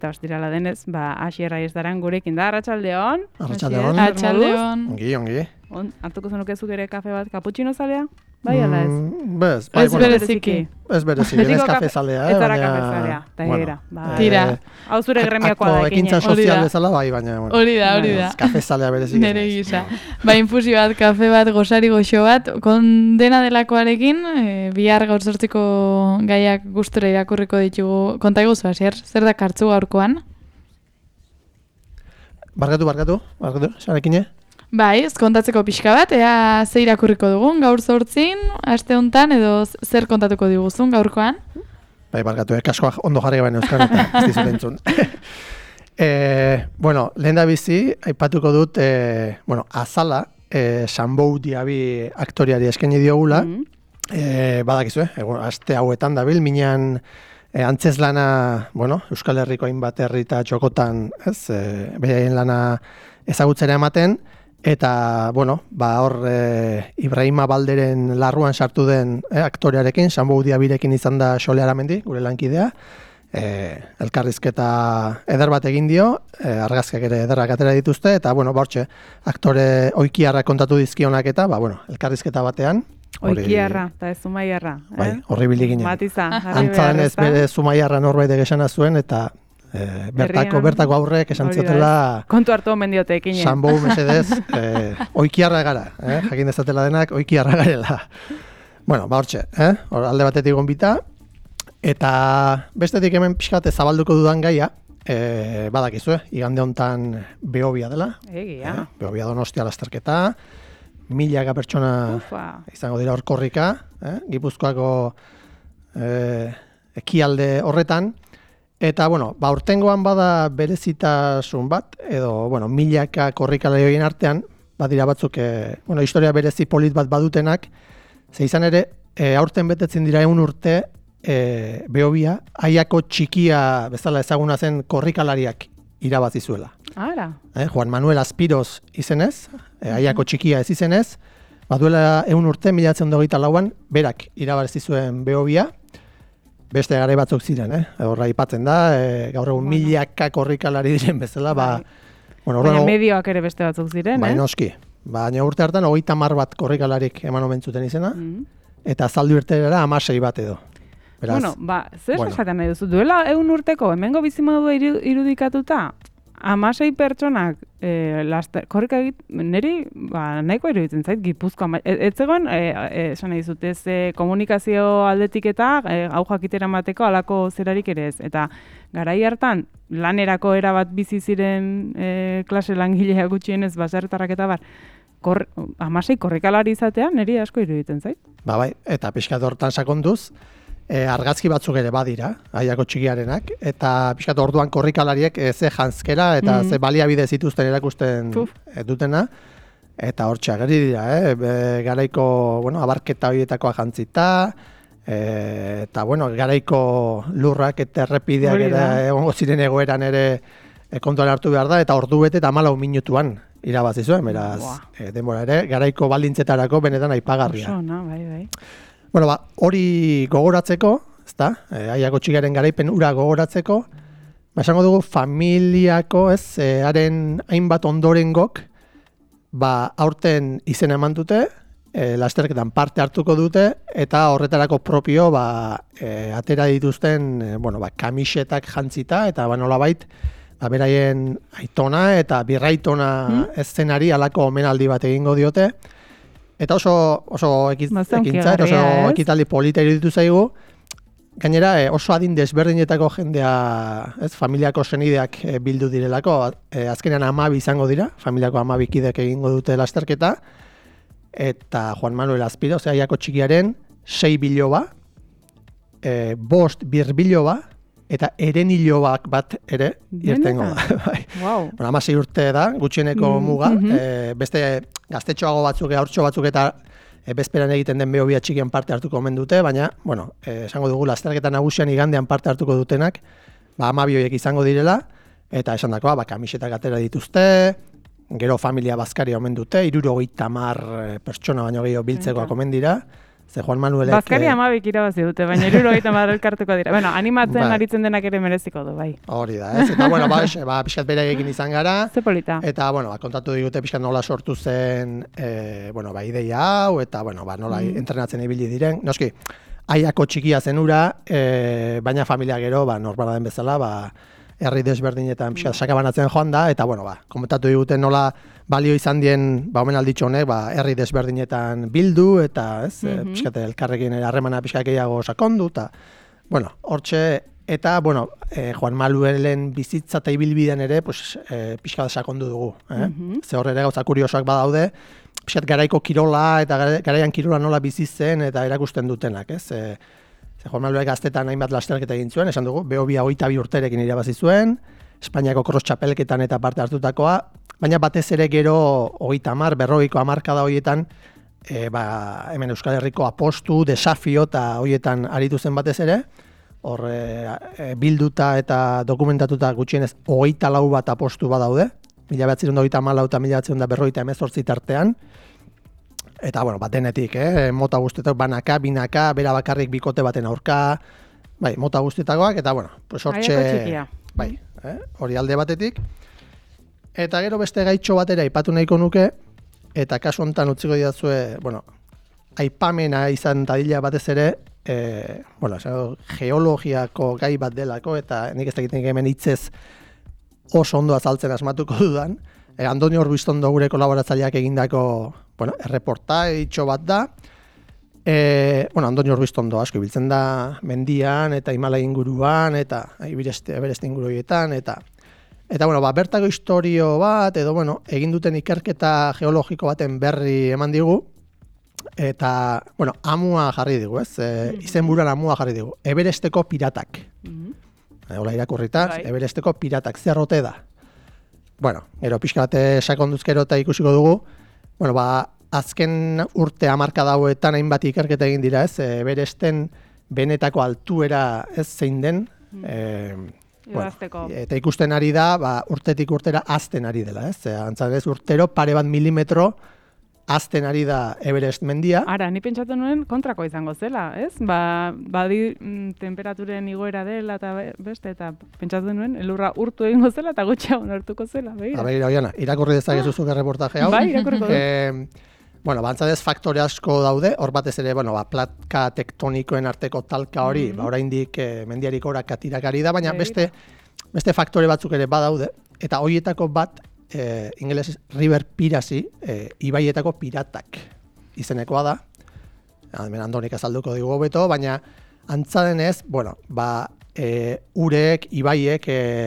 eta ostirala denez, Asier Aiestaran gurekin da, arratsaldeon. Arratsaldeon. Ongi. Hartuko zenuke zuk ere kafe bat, cappuccino zalea? Bai, ala ez? Bez, bai, ez bereziki. Ez bereziki, ez kafe zalea. Ez zara kafe zalea, eta era. Tira. Hau zure gremiakoa da ekin. Ekintza sozial bezala bai, baina... Hori da. Kafe zalea bereziki. Nere gisa. Infusio bat, kafe bat, gosari goxo bat, kondena delakoarekin, bihar gaur sortziko gaiak gustura irakurriko ditugu. Konta eguzu, Asier, zer da kartzu gaurkoan? Barkatu, zarekine? Bai, ez kontatzeko pixka bat, ea ze irakurriko dugun, gaur 8, aste hontan, edo zer kontatuko diguzun gaurkoan? Bai, barkatu, kaskoak ondo jarri baina euskara eta ez dizut entzun. Lehen da bizi, aipatuko dut, Azala, Sambou Diaby aktoriari eskaini diogula, badakizu, aste hauetan dabil, minean antzeslana, Euskal Herriko hainbat herri eta txokotan, beraien lana ezagutzera ematen, eta, hor Ibrahima Balderen larruan sartu den aktorearekin, Sambou Diabyrekin izan da Xole Aramendi, gure lankidea, elkarrizketa eder bat egin dio, argazkiak ere ederrak atera dituzte, eta, hortxe, aktore oikiarra kontatu dizkionak eta, elkarrizketa batean, Oikiarra, eta ez Zumaiarra. Bai, horri biliginen. Matiza. Antzan ez bere Zumaiarra norbait egesana zuen, eta bertako aurrek esan ziotela... Kontu hartu omen diote ekinen. Sambou mesedez, oikiarra gara, jakin dezatela denak, oikiarra garela. Hortxe, alde batetik gonbita, eta bestetik hemen pixkat zabalduko dudan gaia, badakizu, igande hontan Behobia dela. Egia. Behobia Donostia lasterketa, milaka pertsona izango dira hor korrika, Gipuzkoako ekialde horretan, eta, aurtengoan bada berezitasun bat, edo, milaka korrikalari horien artean, badira batzuk, historia berezi polit bat badutenak, ze izan ere, aurten betetzen dira 100 urte, Behobia, Aiako txikia bezala ezaguna zen korrikalariak irabazi zuela. Ara. Juan Manuel Aspiroz izenez, Aiako txikia ez izenez, baduela 100 urte, 1924an, berak irabazi zuen Behobia, beste garai batzuk ziren, horra aipatzen da, gaur egun milaka korrikalari diren bezala, baina medioak ere beste batzuk ziren, Bai, noski. Baina urte hartan, 30 bat korrikalarik eman omen zuten izena, eta azaldu irterera 16 bat edo. Zer esaten nahi duzu? Duela 100 urteko, hemengo bizimodua irudikatuta, 16 pertsonak korrika niri nahiko iruditzen zait, Gipuzkoa. Ez zegoen, esan nahi dizut, ez komunikazio aldetik eta hau jakitera mateko alako zerarik ere ez. Eta garai hartan, lanerako erabat bizi ziren klase langileak gutxienez, baserritarrak eta bar, 16 korrikalari izatea niri asko iruditzen zait. Bai, eta pixkat hortan sakonduz, argazki batzuk ere badira, Aiako txikiarenak, eta pixkat orduan korrikalariek ze janzkera eta ze baliabide zituzten erakusten dutena, eta hortxe ageri dira, garaiko abarketa horietakoa jantzita, eta garaiko lurrak eta errepideak egongo ziren egoeran ere kontuan hartu behar da, eta ordu bete eta 14 minutuan irabazi zuen, beraz, denbora ere, garaiko baldintzetarako benetan aipagarria. Bai. Hori gogoratzeko, Aiako txikiaren garaipen ura gogoratzeko, esango dugu familiako, haren hainbat ondorengok, aurten izena eman dute, lasterketan parte hartuko dute, eta horretarako propio, atera dituzten, kamisetak jantzita, eta nolabait, beraien aitona eta birraitona eszenari alako omenaldi bat egingo diote, eta oso ekintza, oso ekitaldi polita iruditu zaigu, gainera oso adin desberdinetako jendea, familiako senideak bildu direlako, azkenean 12 izango dira, familiako 12 kidek egingo dute lasterketa, eta Juan Manuel Aspiro, Aiako txikiaren 6 biloba, 5 birbiloba, eta erenilobak bat ere irtengo da. Wow. 16 urte da, gutxieneko muga, beste gaztetxoago batzuk, haurtxo batzuk eta bezperan egiten den Behobia txikian parte hartuko omen dute, baina, esango dugu lasterketa nagusian igandean parte hartuko dutenak, 12 horiek izango direla, eta esan dakoa, kamisetak atera dituzte, gero familia bazkaria omen dute, 70 pertsona baino gehiago biltzekoak omen dira, Ze Juan Manuelek... Bazkari 12 irabazi dute, baina 70 elkartuko dira. Bueno, animatzen aritzen denak ere mereziko du, bai. Hori da, ez? Eta, bueno, pixkat beraiekin izan gara. Ze polita. Eta, bueno, kontatu digute pixkat nola sortu zen, ideia hau, eta, bueno, nola entrenatzen ibili diren. Noski, aiako txikia zen ura, baina familia gero, normala den bezala, herri desberdinetan pixkat sakabanatzen joan da, eta, bueno, komentatu digute nola balio izan dien, omenalditxo honek, herri desberdinetan bildu, eta, ez, pixkat elkarrekin harremana pixkat gehiago sakondu, eta, bueno, hortxe, eta, bueno, Juan Manuelen bizitza eta ibilbidean ere, pixkat sakondu dugu, Ze hor ere gauza kuriosoak badaude, pixkat garaiko kirola, eta garaian kirola nola bizi zen, eta erakusten dutenak, ez, Juan Manuelek gaztetan hainbat lasterketa egin zuen, esan dugu, Behobia 22 urterekin irabazi zuen, Espainiako cross txapelketan eta parte hartutakoa, baina batez ere gero 30, 40ko hamarkada horietan, hemen Euskal Herriko apostu, desafio eta horietan aritu zen batez ere, hor bilduta eta dokumentatuta gutxienez 24 bat apostu badaude, 1934 eta 1948 tartean, eta, bueno, denetik, mota guztietak banaka, binaka, bera bakarrik bikote baten aurka, bai, mota guztietakoak, eta, bueno, hortxe, bai, hori alde batetik. Eta gero beste gaitxo batera aipatu nahiko nuke, eta kasu honetan utziko didazue, bueno, aipamena izan dadila batez ere, geologiako gai bat delako, eta nik ez dakiten hemen hitzez oso ondo azaltzen asmatuko dudan, Andoni Orbistondo gure kolaboratzaileak egindako, erreportaitxo bat da. Andoni Orbistondo asko ibiltzen da mendian eta Himalaya inguruan eta Everest inguruetan eta bertako historio bat edo egin duten ikerketa geologiko baten berri eman digu eta amua jarri digu, ez? Izenburuan amua jarri digu. Everesteko piratak. Hola irakurrita, Everesteko piratak zerrote da. Gero pixka bat sakonduzkero eta ikusiko dugu, azken urte hamarkada hauetan hainbat ikerketa egin dira, ez? Everesten benetako altuera ez zein den, eta ikusten ari da, urtetik urtera azten ari dela, ez? Antza ez, urtero pare bat milimetro azten ari da Everest mendia. Ara, ni pentsatu nuen kontrako izango zela, ez? Badi temperaturen igoera dela eta beste, eta pentsatu nuen elurra urtu egingo zela eta gutxiago nortuko zela. Begira, Oiana, irakurri dezakezu zuk erreportaje hau. Bai, irakurriko dut. Bantzadez faktore asko daude, hor batez ere, platka tektonikoen arteko talka hori, oraindik mendiarik oraka tirakari da, baina beste faktore batzuk ere badaude, eta horietako bat, ingeles River Piracy, ibaietako piratak izenekoa da, hemen Andonik azalduko digu hobeto, baina antza denez, urek, ibaiek,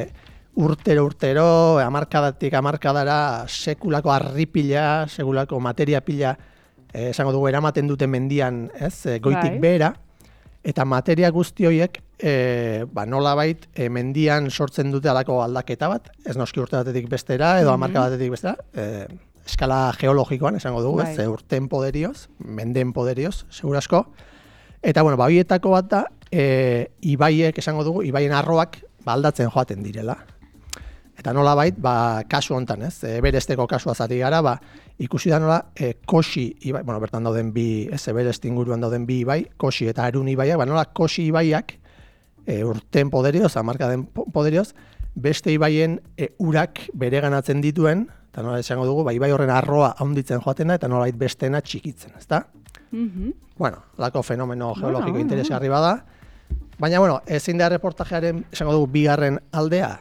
urtero, hamarkadatik hamarkadara, sekulako harripila, sekulako materia pila, esango dugu eramaten dute mendian, ez, goitik behera, eta materia guzti horiek, nolabait, mendian sortzen dute alako aldaketa bat, ez noski urte batetik bestera, edo hamarka batetik bestera, eskala geologikoan, esango dugu, ez, urten poderioz, menden poderioz, segurasko, eta, horietako bat da, ibaiek, esango dugu, ibaien arroak aldatzen joaten direla. Eta nolabait, kasu hontan, ez, Everesteko kasua zati gara, ikusi da nola, Kosi ibai, bertan dauden bi, ez, Everest inguruan dauden bi ibai, Kosi eta Arun ibaiak, nola Kosi ibaiak, urten poderioz, hamarkaden poderioz, beste ibaien urak bereganatzen dituen, eta nola esango dugu, ibai horren arroa handitzen joaten da, eta nolabait bestena txikitzen, ezta? Lako fenomeno geologiko interesgarri bada, baina, ezin da reportajearen, esango dugu, bigarren aldea,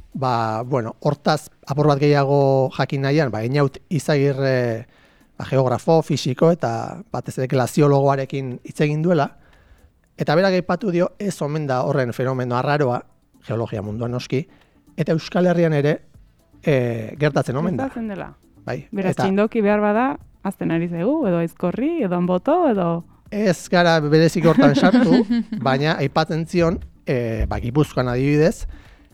hortaz, apur bat gehiago jakin nahian, Einaut Izagirre geografo, fisiko, eta batez ere glaziologoarekin hitz egin duela, eta berak aipatu dio, ez omen da horren fenomeno arraroa, geologia munduan noski, eta Euskal Herrian ere gertatzen omen da. Gertatzen dela. Beraz, txindoki behar bada, azten ari zaigu, edo aizkorri, edo anboto, edo... Ez gara berezik hortan sartu, baina aipatzen zion, Gipuzkoan adibidez,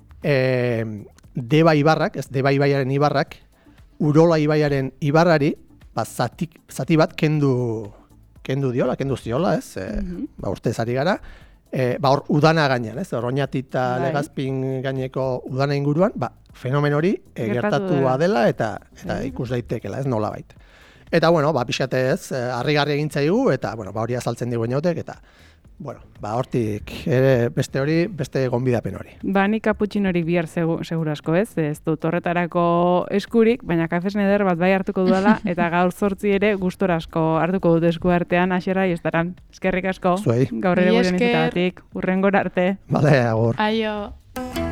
Deba Ibarrak, ez Deba Ibaiaren Ibarrak, Urola Ibaiaren Ibarrari, zati bat kendu ziola, ez, urtez ari gara, hor udana gainean, ez, Oñati eta Legazpin gaineko udana inguruan, fenomen hori gertatua dela eta ikus daitekela, ez nolabait. Eta, bueno, pixate ez, harrigarri egin zaigu, eta, bueno, hori azaltzen digu inotek, eta, bueno, hortik ere beste gonbidapen hori. Nik kaputxinorik bihar segurasko ez dut horretarako eskurik, baina kafes neder bat bai hartuko dudala, eta gaur 8 ere gustorasko hartuko dut esku artean, Asiera, estaran. Eskerrik asko. Zuei. Gaur ere guren izatagatik, urrengora arte. Bale, agur. Aio.